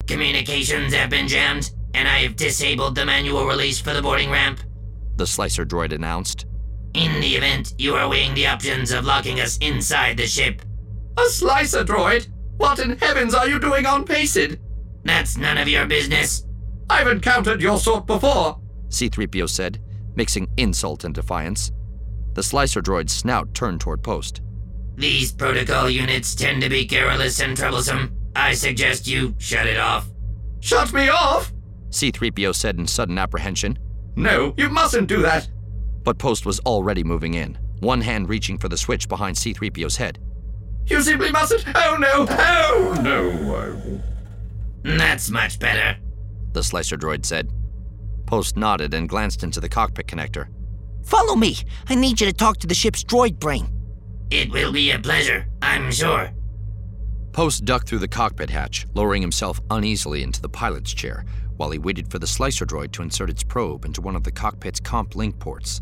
Communications have been jammed, and I have disabled the manual release for the boarding ramp. The slicer droid announced. In the event, you are weighing the options of locking us inside the ship. A slicer droid? What in heavens are you doing on Pacid? That's none of your business. I've encountered your sort before, C-3PO said, mixing insult and defiance. The slicer droid's snout turned toward Post. These protocol units tend to be garrulous and troublesome. I suggest you shut it off. Shut me off? C-3PO said in sudden apprehension. No, you mustn't do that. But Post was already moving in, one hand reaching for the switch behind C-3PO's head. You simply mustn't. Oh no! Oh no! That's much better, the slicer droid said. Post nodded and glanced into the cockpit connector. Follow me. I need you to talk to the ship's droid brain. It will be a pleasure, I'm sure. Post ducked through the cockpit hatch, lowering himself uneasily into the pilot's chair while he waited for the slicer droid to insert its probe into one of the cockpit's comp link ports.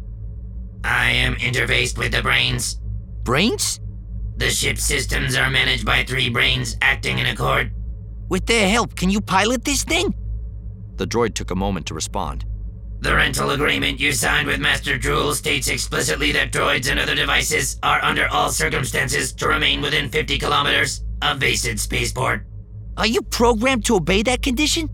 I am interfaced with the brains. Brains? The ship's systems are managed by 3 brains acting in accord. With their help, can you pilot this thing? The droid took a moment to respond. The rental agreement you signed with Master Drool states explicitly that droids and other devices are under all circumstances to remain within 50 kilometers of Vasid Spaceport. Are you programmed to obey that condition?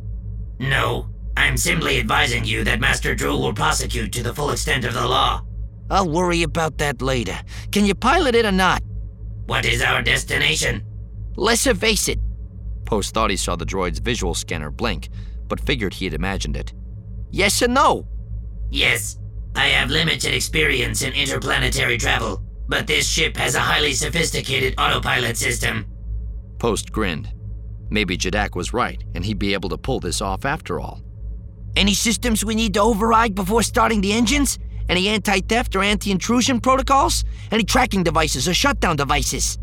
No, I'm simply advising you that Master Drool will prosecute to the full extent of the law. I'll worry about that later. Can you pilot it or not? What is our destination? Lesser Vasid. Post thought he saw the droid's visual scanner blink, but figured he had imagined it. Yes or no? Yes. I have limited experience in interplanetary travel, but this ship has a highly sophisticated autopilot system. Post grinned. Maybe Jadak was right, and he'd be able to pull this off after all. Any systems we need to override before starting the engines? Any anti-theft or anti-intrusion protocols? Any tracking devices or shutdown devices?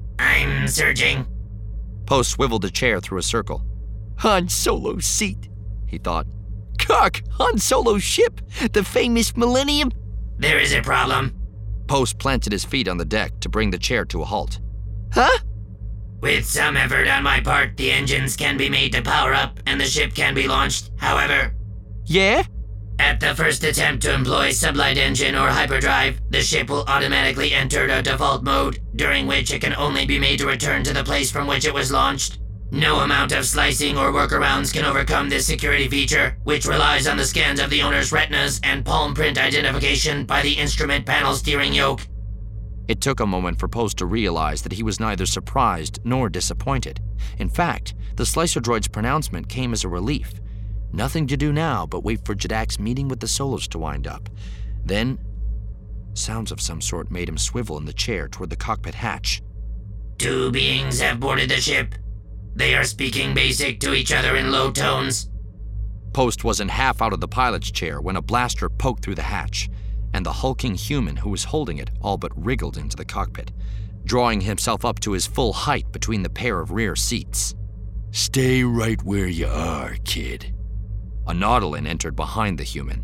I'm searching. Post swiveled the chair through a circle. Han Solo's seat, he thought. Kirk, Han Solo's ship, the famous Millennium. There is a problem. Post planted his feet on the deck to bring the chair to a halt. Huh? With some effort on my part, the engines can be made to power up and the ship can be launched. However, yeah? At the first attempt to employ sublight engine or hyperdrive, the ship will automatically enter a default mode, during which it can only be made to return to the place from which it was launched. No amount of slicing or workarounds can overcome this security feature, which relies on the scans of the owner's retinas and palm print identification by the instrument panel steering yoke. It took a moment for Post to realize that he was neither surprised nor disappointed. In fact, the slicer droid's pronouncement came as a relief. Nothing to do now but wait for Jadak's meeting with the Solos to wind up. Then, sounds of some sort made him swivel in the chair toward the cockpit hatch. 2 beings have boarded the ship. They are speaking basic to each other in low tones. Post wasn't half out of the pilot's chair when a blaster poked through the hatch, and the hulking human who was holding it all but wriggled into the cockpit, drawing himself up to his full height between the pair of rear seats. Stay right where you are, kid. A Nautolan entered behind the human.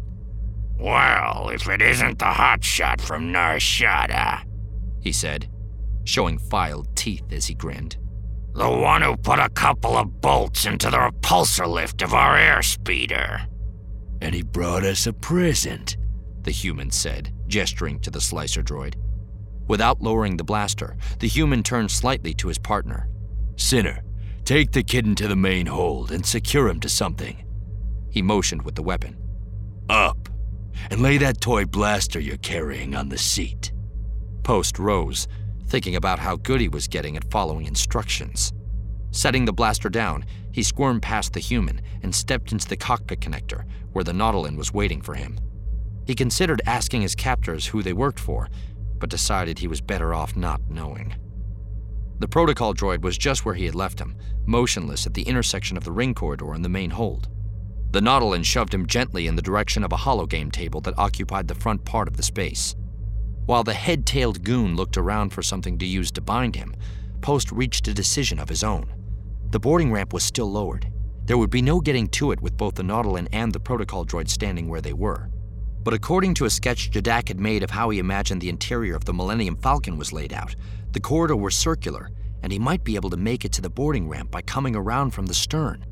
Well, if it isn't the hotshot from Nar Shaddaa, he said, showing filed teeth as he grinned. The one who put a couple of bolts into the repulsor lift of our airspeeder. And he brought us a present, the human said, gesturing to the slicer droid. Without lowering the blaster, the human turned slightly to his partner. Sinner, take the kid into the main hold and secure him to something. He motioned with the weapon. Up, and lay that toy blaster you're carrying on the seat. Post rose, thinking about how good he was getting at following instructions. Setting the blaster down, he squirmed past the human and stepped into the cockpit connector, where the Nautolan was waiting for him. He considered asking his captors who they worked for, but decided he was better off not knowing. The protocol droid was just where he had left him, motionless at the intersection of the ring corridor and the main hold. The Nautolan shoved him gently in the direction of a hologame table that occupied the front part of the space. While the head-tailed goon looked around for something to use to bind him, Post reached a decision of his own. The boarding ramp was still lowered. There would be no getting to it with both the Nautolan and the protocol droid standing where they were. But according to a sketch Jadak had made of how he imagined the interior of the Millennium Falcon was laid out, the corridor was circular, and he might be able to make it to the boarding ramp by coming around from the stern.